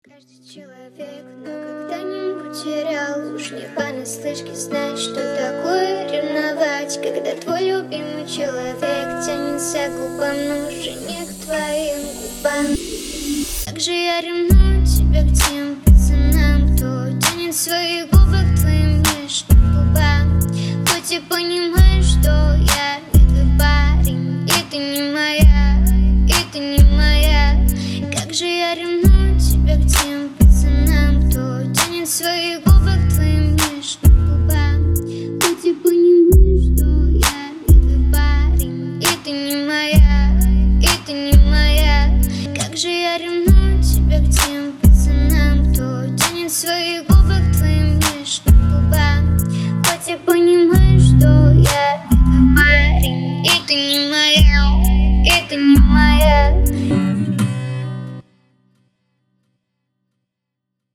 Каждый человек, но когда-нибудь терял. Уж не понаслышке знать, что такое ревновать, когда твой любимый человек тянется к губам, но уже не к твоим губам. Также я ревную тебя к тем пацанам, кто тянет свои губы к твоим нежным губам. Хоть и понимаю,